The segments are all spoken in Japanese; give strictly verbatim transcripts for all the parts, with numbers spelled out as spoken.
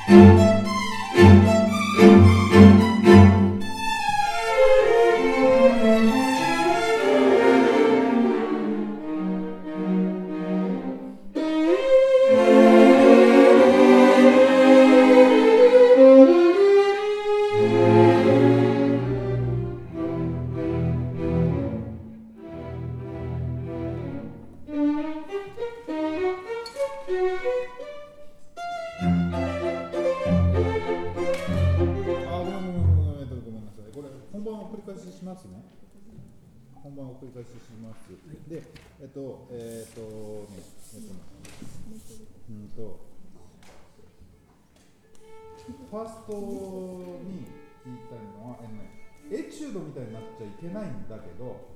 で、えっと、えっとね、えっとね、うんと、ファーストに言いたいのは、えっとね、エチュードみたいになっちゃいけないんだけど、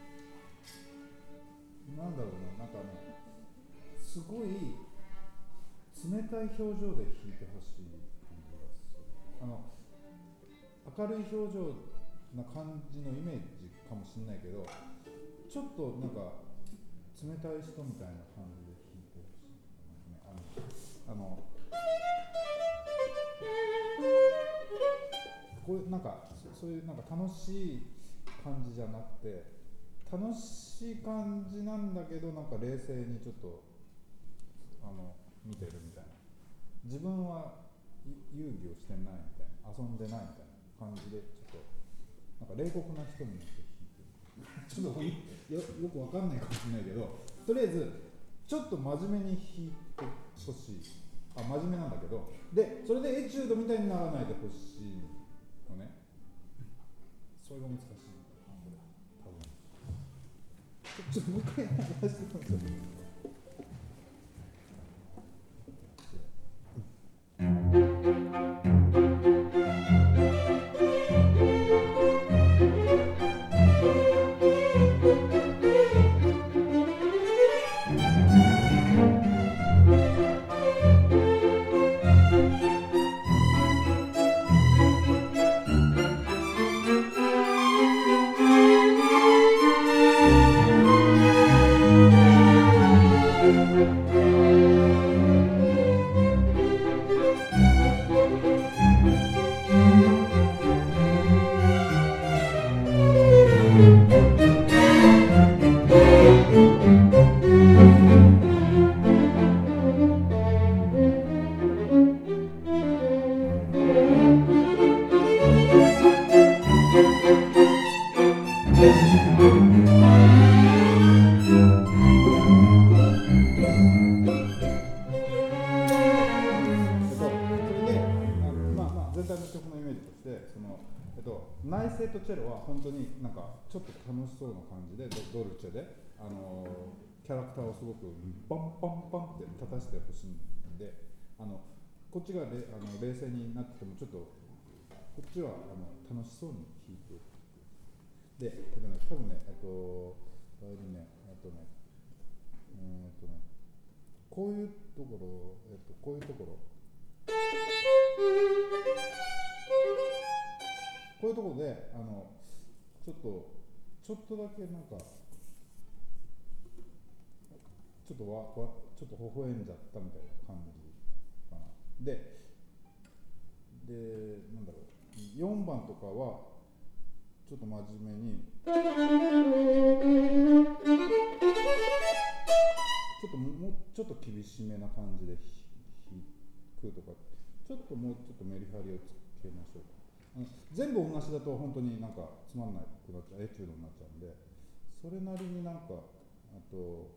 なんだろうな、なんかね、すごい冷たい表情で弾いてほしい感じがする。あの、明るい表情な感じのイメージかもしれないけど、ちょっとなんか冷たい人みたいな感じで弾いてほしい、ね、あのあのこういうなんかそういうなんか楽しい感じじゃなくて、楽しい感じなんだけどなんか冷静にちょっとあの見てるみたいな、自分は遊戯をしてないみたいな、遊んでないみたいな感じでちょっとなんか冷酷な人になってちょっと よ, よくわかんないかもしれないけど、とりあえずちょっと真面目に弾いてほしい。あ、真面目なんだけど、でそれでエチュードみたいにならないでほしいのね。それが難しいんだ、多分。ちょっともう一回話してください。内声とチェロは本当になんかちょっと楽しそうな感じで ド, ドルチェで、あのー、キャラクターをすごくバンバンバンって立たせてほしいんで、あのこっちがれあの冷静になっててもちょっとこっちはあの楽しそうに弾いてで、えっとね、多分ね、えっとバイオリンね、えっとね、えっとね、こういうところ、えっとこういうところ。こういうところであのちょっとちょっとだけなんかちょっとわわちょっと微笑んじゃったみたいな感じかな。で、でなんだろう、よんばんとかはちょっと真面目にちょっともうちょっと厳しめな感じで弾くとか、ちょっともうちょっとメリハリをつけましょうか。全部同じだと本当になんかつまんなくなっちゃう、エチュードになっちゃうんで、それなりになんかあとこ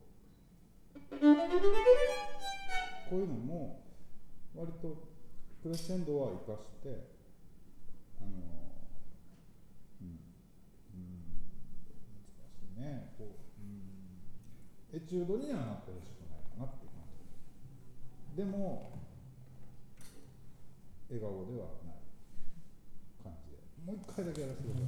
ういうのも割とクレッシェンドは生かして、あのうん、うん、難しいね、こう、うん、エチュードにはなってほしくないかなっていう感じでも笑顔ではない感じで、もう一回だけやらせてください。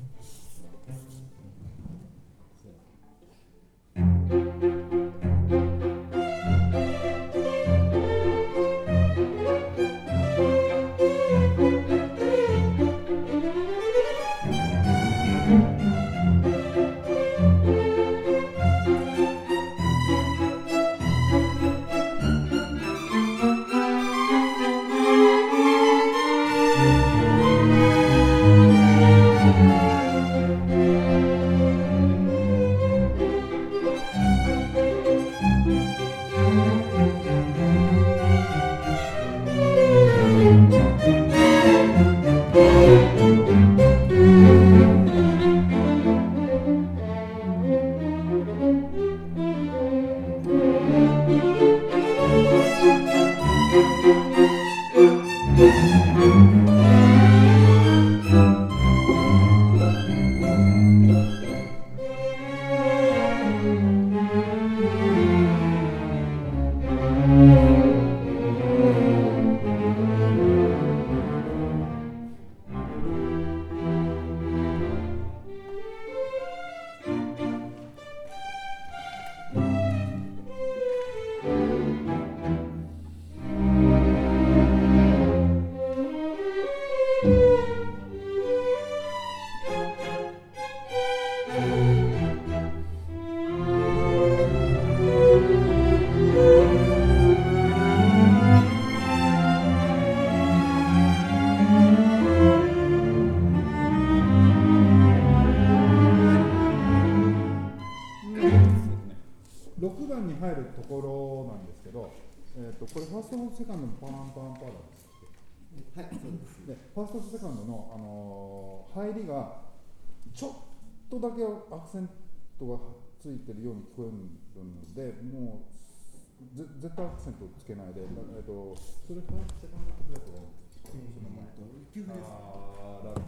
ろくばんに入るところなんですけど、えー、とこれファーストセカンドのパンパンパーなんですはい、そうです。 でファーストとセカンドの、あのー、入りがちょっとだけアクセントがついてるように聞こえるので、もうぜ絶対アクセントをつけないで、えー、とそれファーストセカンドとどうやったらその前きゅうふです。 あーラ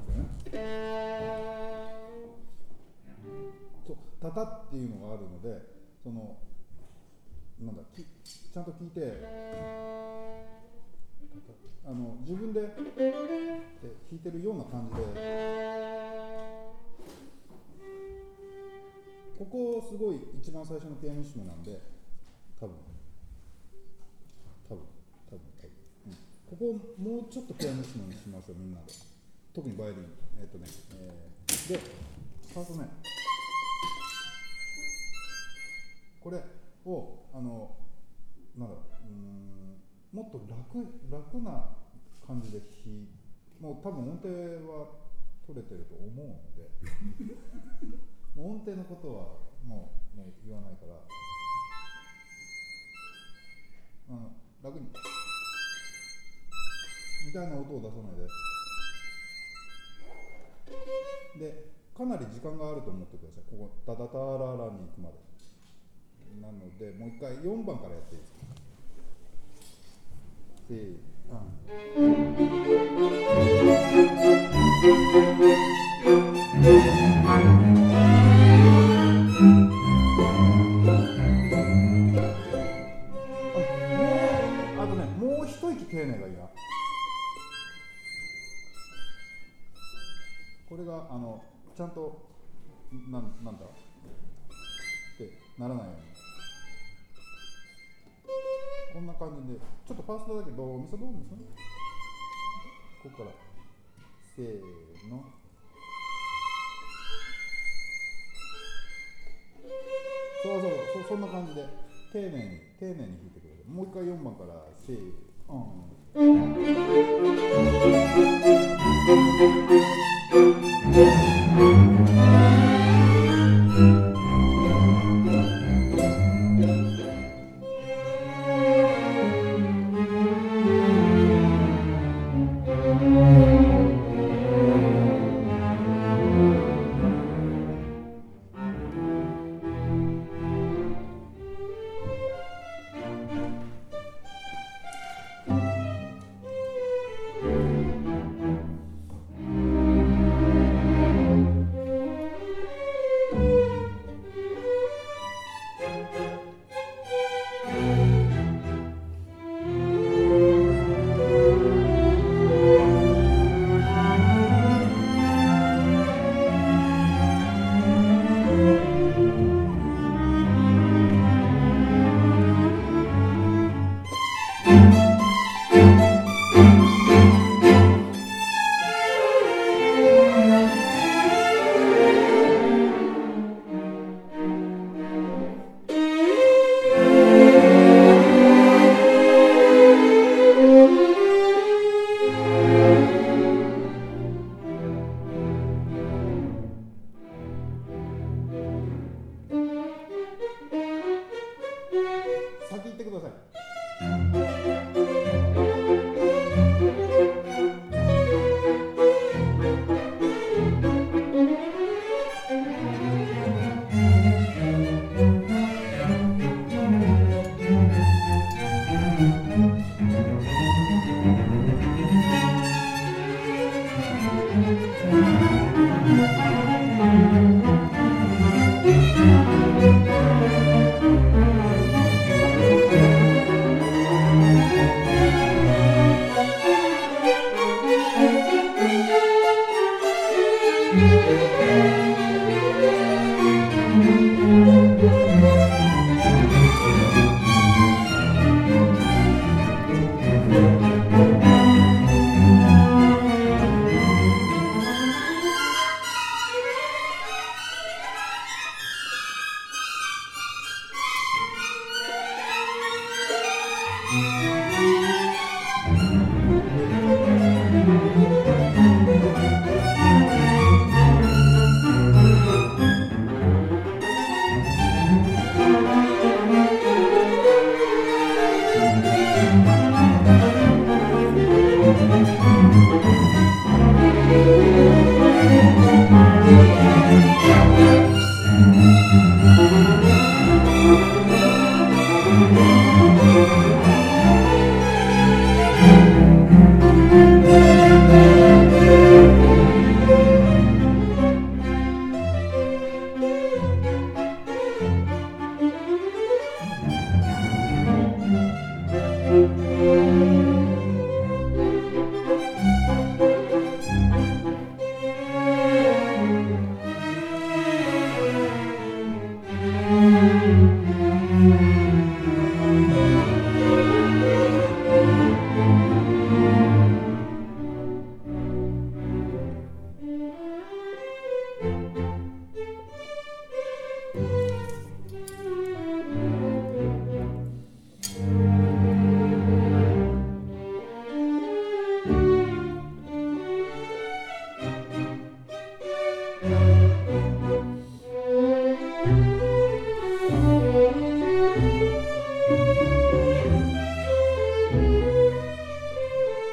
ックねそうタタっていうのがあるので、そのなんだきちゃんと聞いてあの自分で弾いてるような感じで、ここすごい一番最初のピアノッシモなんで、多分多分多分多分、うん、ここもうちょっとピアノッシモにしましょう、みんなで。特にバイオリン、えっ、ー、とね、えー、でファーストね、これをあのなんだろう、うーんもっと楽楽な感じで弾い、もう多分音程は取れてると思うんでもう音程のことはもう、もう言わないから、あの楽にみたいな音を出さないで、でかなり時間があると思ってください。ここダダタララに行くまでなので、もう一回よんばんからやっていいですか。せーあとね、もう一息丁寧がいいな。これがあのちゃんとな、なんだってならないように、こんな感じで、ちょっとファーストだけどミソドミソね、ここからせーの、そうそうそう、そんな感じで丁寧に丁寧に弾いてくれる。もう一回よんばんからせーの、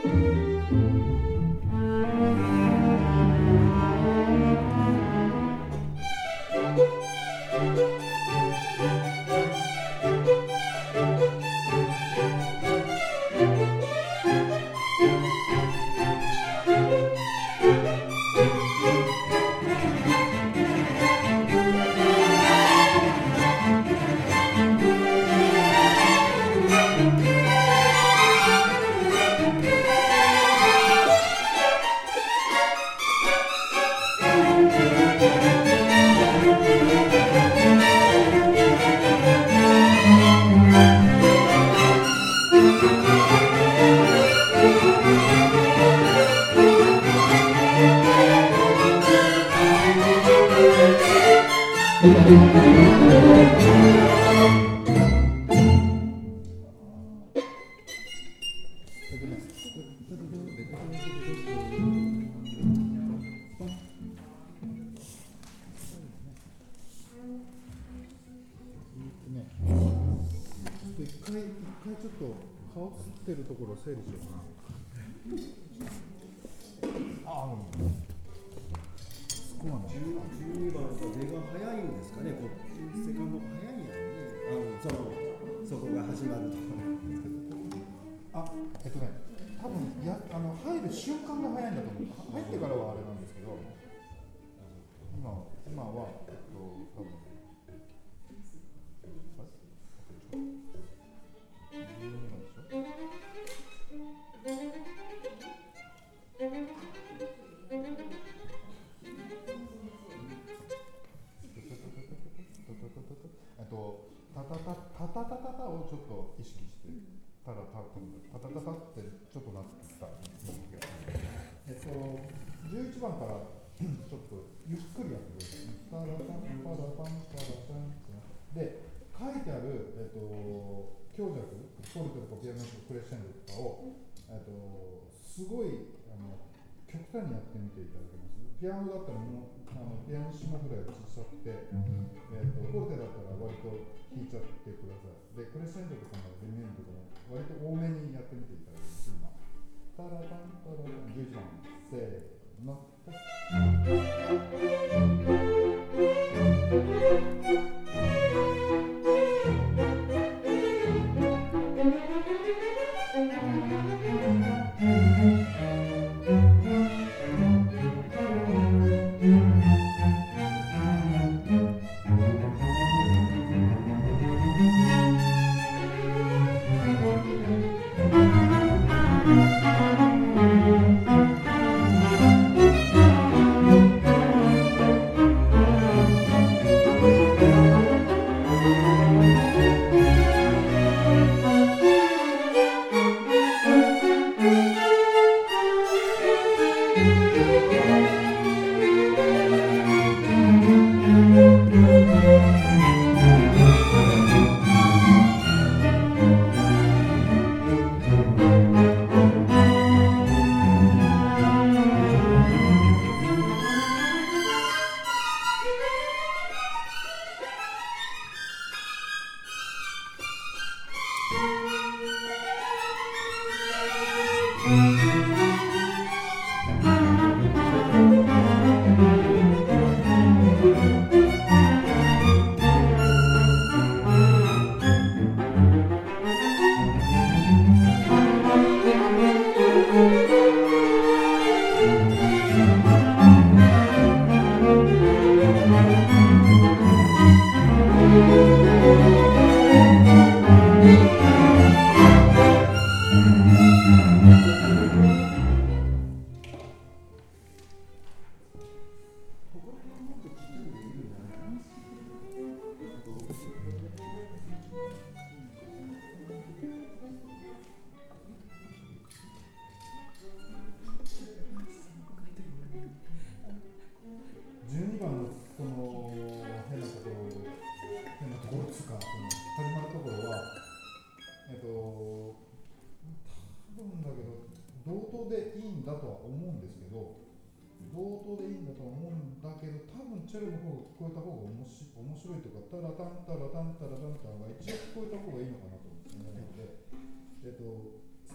一回、一回ちょっと顔つってるところを整理しようかな。ああ、うん。そこはね。 じゅうにばんは出が早いんですかね。こっちセカンドが早いんやね。あのそのそこが始まると。 あ、えっとね、多分やあの入る瞬間が早いんだと思う。入ってからはあれなんですけど、今今はえっと多分。えっと、タタタタタタタタをちょっと意識して、タラタタタタタタってちょっとなってきた。えっと、じゅういちばんからちょっとゆっくりやってください。タラタンタラタンタラタンで、書いてある、えっと、強弱、フォルテとかピアノとかクレッシェンドとかを、えっと、すごいあの極端にやってみていただけます。ピアノだったらもうあのピアノシモぐらい小さくて、えっと、フォルテだったら割と弾いちゃってください。で、クレッシェンドとかまでデミエンとかも割と多めにやってみていただけます。今。タラタンタラタンじゅういちばん、せーの。じゅうにばんのこの変なところ、変なところつか、その始まるところは、えっと、多分だけど、同等でいいんだとは思うんですけど、同等でいいんだとは思うんだけど、多分チェロの方が聞こえた方が面白い、面白いというか、タラタンタラタンタラタンタラが一応聞こえた方がいいのかなと思うんで、えっと、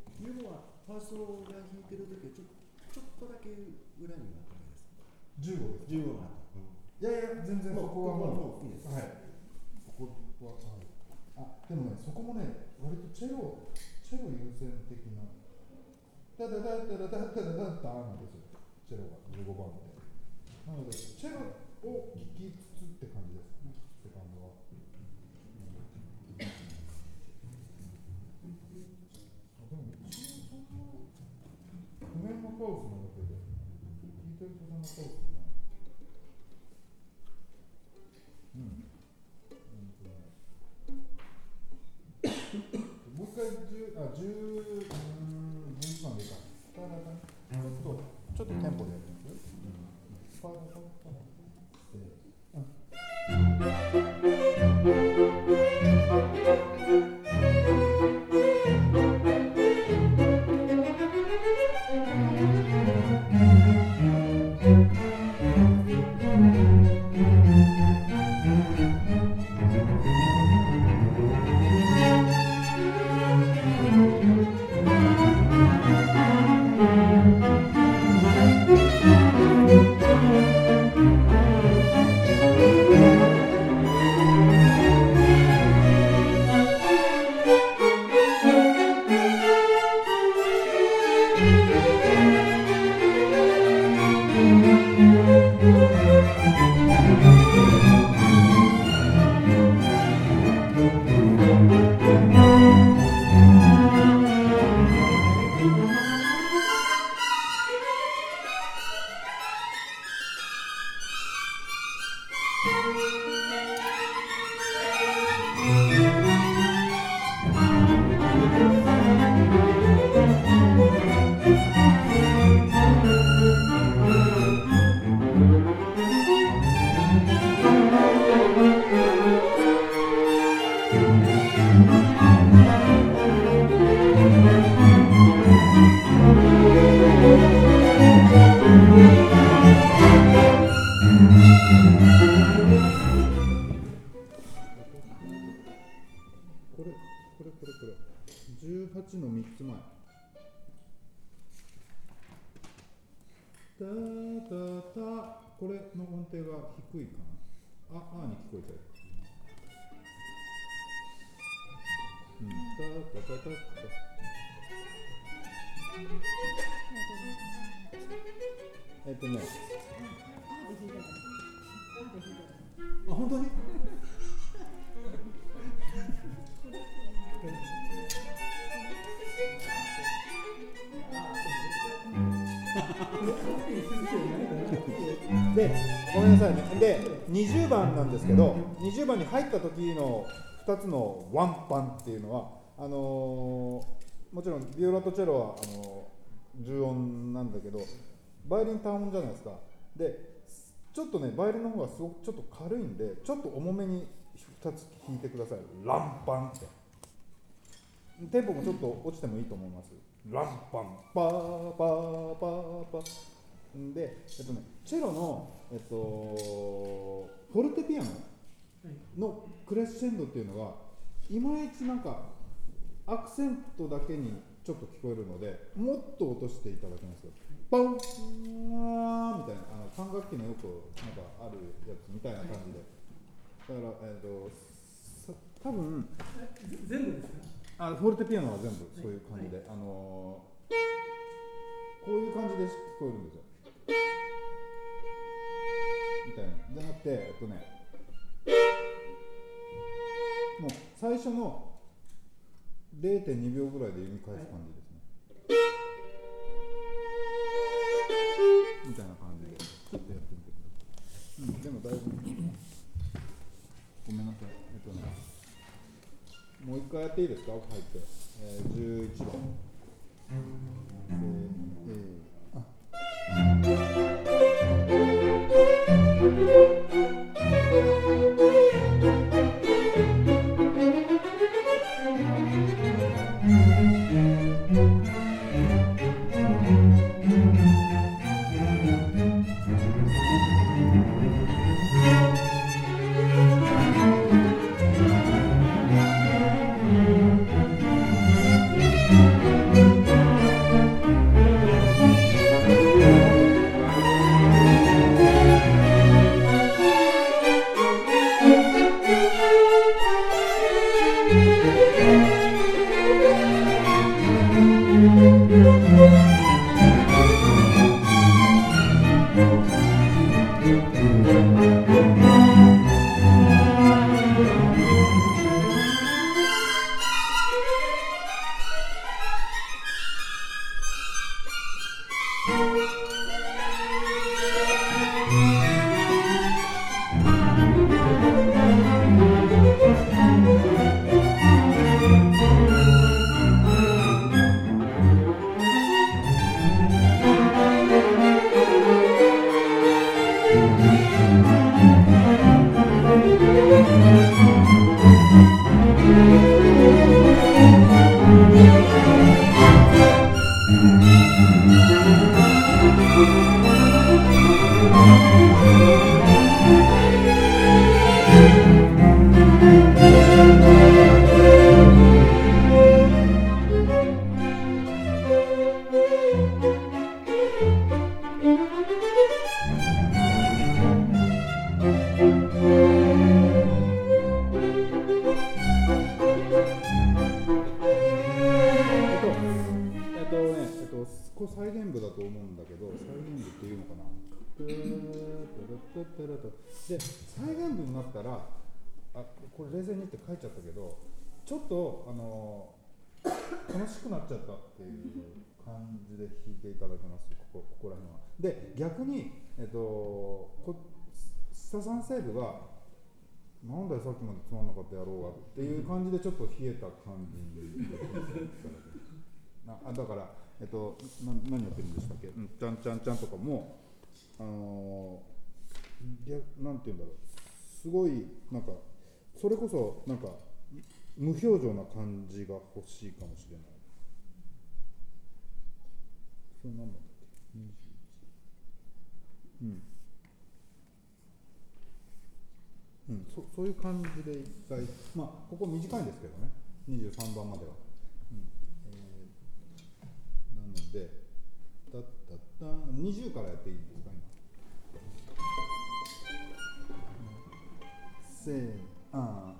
いうのはファーストが弾いてる時はちょちょっとだけ裏になったんですか。 じゅうごです。 じゅうごがあった。 いやいや全然そこはもうもういいです。 はい。ここははいあでもねそこもね割とチェロチェロ優先的なダダダダダダダダダダなんですよ。チェロがじゅうごばんで。なのでチェロを聴きつつって感じですね。セカンドは。でも一応そんな譜面のカオスなだけで聴いてるとそんなカオスじゃない。うん。もう一回十あ十うんじゅういちばんでいいか。タラタラちょっとちょっとテンポでやりますよ。パラパラパラこれこれこれこれじゅうはちのみっつまえタタタこれの音程が低いかなあ、あに聞こえちゃううんタタタタタえっとねあ、本当にで、ごめんなさいね。で、にじゅうばんなんですけど、にじゅうばんに入った時のふたつのワンパンっていうのは、あのー、もちろんビオラとチェロはあのー、重音なんだけど、バイオリン単音じゃないですか。で、ちょっとね、バイオリンの方がすごくちょっと軽いんで、ちょっと重めにふたつ弾いてください。ランパンって。テンポもちょっと落ちてもいいと思います。ランパンパーパーパーパーで、えっとね、チェロの、えっと、フォルテピアノのクレッシェンドっていうのがいまいちなんかアクセントだけにちょっと聞こえるので、もっと落としていただけますよ。パンーみたいな、あの管楽器のよくなんかあるやつみたいな感じで、だから、えっと、多分全部ですか？ あ、フォルテピアノは全部そういう感じで、はい、あのー、こういう感じで聞こえるんですよ。みたいなじゃなくて、えっとね、もう最初の れいてんにびょうぐらいで読み返す感じですね、はい、みたいな感じでちょっとやってみてください。 うん、でもだいぶごめんなさい、えっとねもう一回やっていいですか、入って、えー、じゅういちばん、えーえーこれ再現部だと思うんだけど、再現部っていうのかな。で、再現部になったら、あ、これ冷静にって書いちゃったけど、ちょっとあの楽しくなっちゃったっていう感じで弾いていただけます。ここ、ここら辺は。で、逆に、えっと、こ下三声部がなんだよさっきまでつまんなかったやろうがっていう感じでちょっと冷えた感じにあだから、えっと、な何やってるんでしたっけ、うん、ちゃんちゃんちゃんとかも、あのー、なんていうんだろう、すごいなんかそれこそなんか無表情な感じが欲しいかもしれない。それ何なんだっけ、にじゅういち、うんうん、そ, そういう感じで一回、まあここ短いんですけどね、にじゅうさんばんまでは、うん、えー、なのでたったったにじゅうからやっていいんですか今、せーあ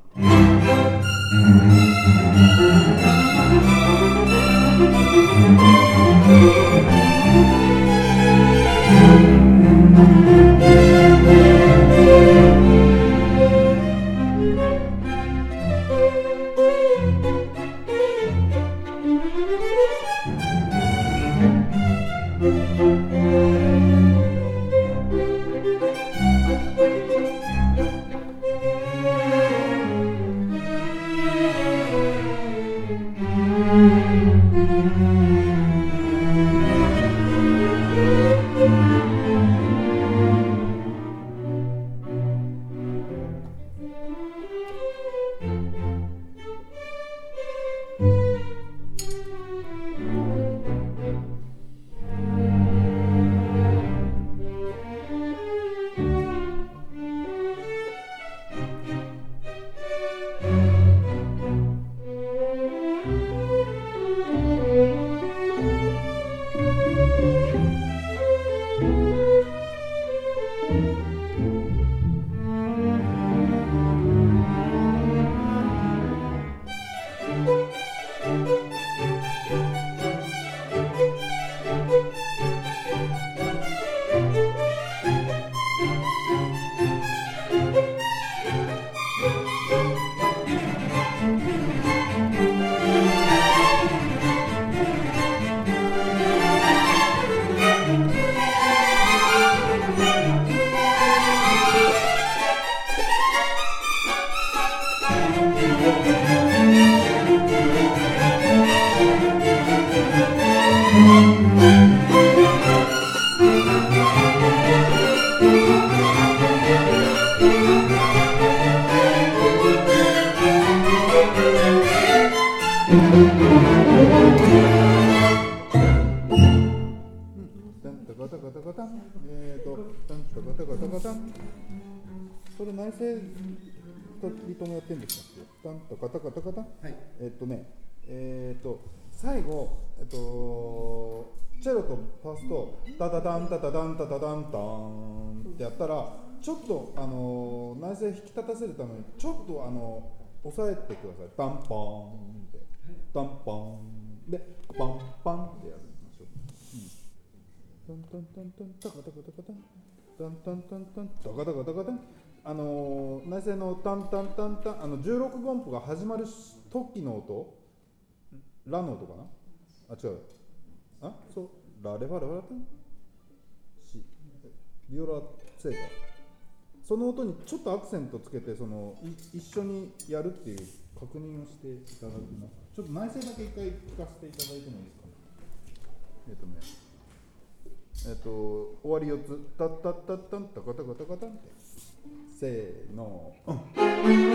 タンタカタカタカタン、えーと、タンタカタカタカタン。それ内声とリトムやってんですか？タンタカタカタカタン。 はい。 えっとね、えーと、最後、えっと、チェロとファースト、タタタンタタタンタタタンタンってやったら、ちょっと、あのー、内声引き立たせるために、ちょっと、あのー、押さえてください。タンパンって、タンパンで、パンパンってやりましょう。うん、タンタンタンタンタカタカタカタン、タンタンタンタンタカタカタカタン。あのー、内声のタンタンタンタン、あのじゅうろく音符が始まる時の音、ラの音かな、あ、違う、あ、そう、ラレファレファラタンシ、ビオラセーカー、その音にちょっとアクセントつけて、そのい一緒にやるっていう確認をしていただきます。ちょっと内声だけ一回聞かせていただいてもいいですかね。えっとね、えっと、終わりよっつ、タッタッタッタンタカタカタカタンって、せーの、うん、ああ、どう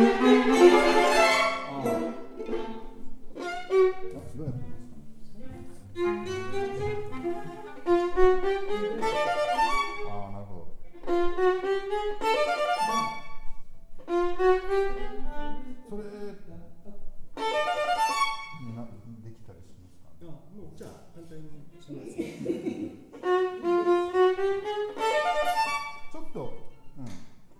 やってますかね。ああ、なるほど。それみんなできたりしますか？ あ、もうじゃあ簡単にします。 ちょっと、うん、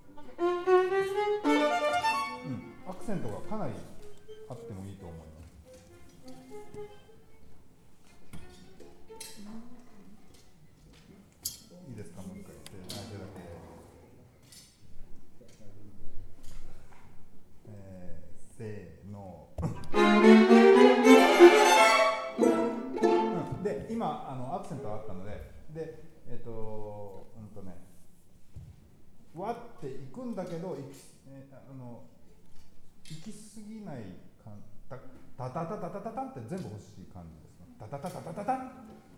うん、アクセントがかなりあってもいいと思います。いいですか、もう一回。内声だけ。えー、せーの。うん、で、今あのアクセントがあったので、で、えっと、うんとね、わっていくんだけど、いき、えー、あの行き過ぎない感じ、タタタタタタタンって全部欲しい感じですね。タタタタタタタン。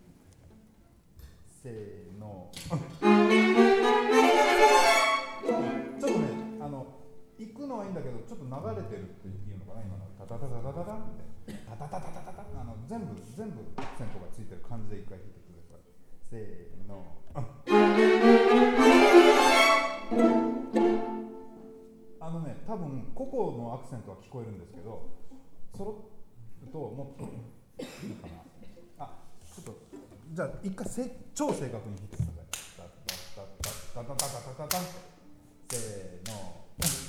せーの。ちょっとね、あの行くのはいいんだけど、ちょっと流れてるっていうのかな、今のタタタタタタタンって、タタタタタタタン、あの全部全部アクセントがついてる感じで一回弾いてください。せーの。あのね、多分個々のアクセントは聞こえるんですけど、揃うともっといいかな。あ、ちょっとじゃあ一回せ超正確に弾いてください。タタタタタタタタタタタン。せーの。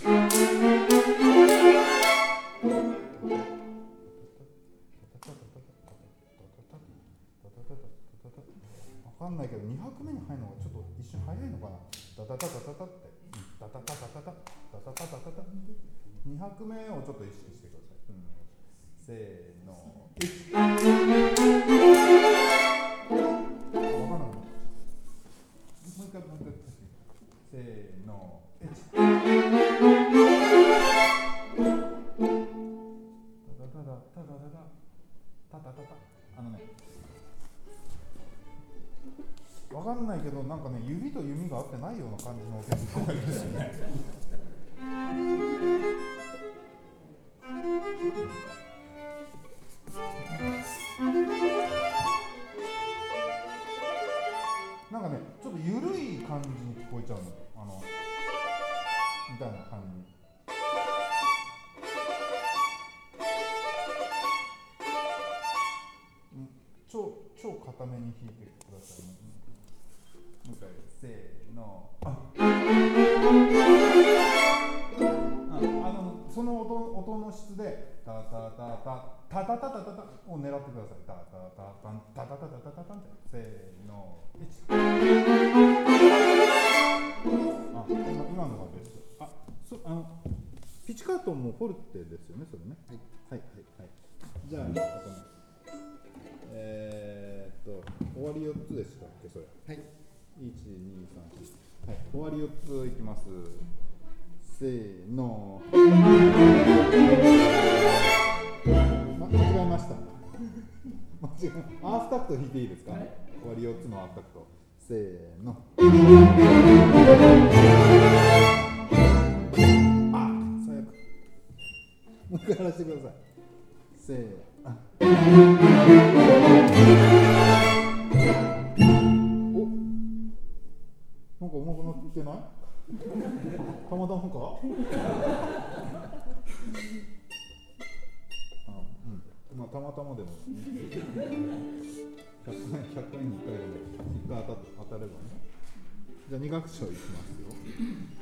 わかんないけどに拍目に入るのがちょっと一瞬早いのかな。タタタタタタって。タタタタタタタタタタタタに拍目をちょっと意識してください。うん、せーの。いち。あ、わかんない。もう一回もう一回。せーの。いち。タタタタタタタタタタタ。あのね、わかんないけど、なんかね、指と弓が合ってないような感じの音が聞こえるんですよね。なんかね、ちょっと緩い感じに聞こえちゃうの。あの、みたいな感じ。うん、超、超固めに弾いてくださいね。もう一回、せーの。あ、あの、その音、音の質で、タタタタ、タタタタタタを狙ってください。タタタタン、タタタタタタタンって、せーの、いち。あ、今、今のがベスト。あ、そ、あの、ピッチカートもフォルテですよね、それね。はい、はい、はい、はい。じゃあ、あとね、えー、っと、終わりよっつでしたっけ、それ。 はい。いち、に、さん、よん、はい、終わりよっついきます。せーの。ま、間違えました。間違え、ハーフタクト弾いていいですか？はい、終わりよっつのハーフタクト。せーの。あ、最悪。もう一回やらせてください。せーの。 お、なんか上手くなってない？たまたまか？あ、うん、まあたまたまでもひゃくえん、ひゃくえんにいっかいでもいっかい当た、当たればね。じゃあに楽章いきますよ。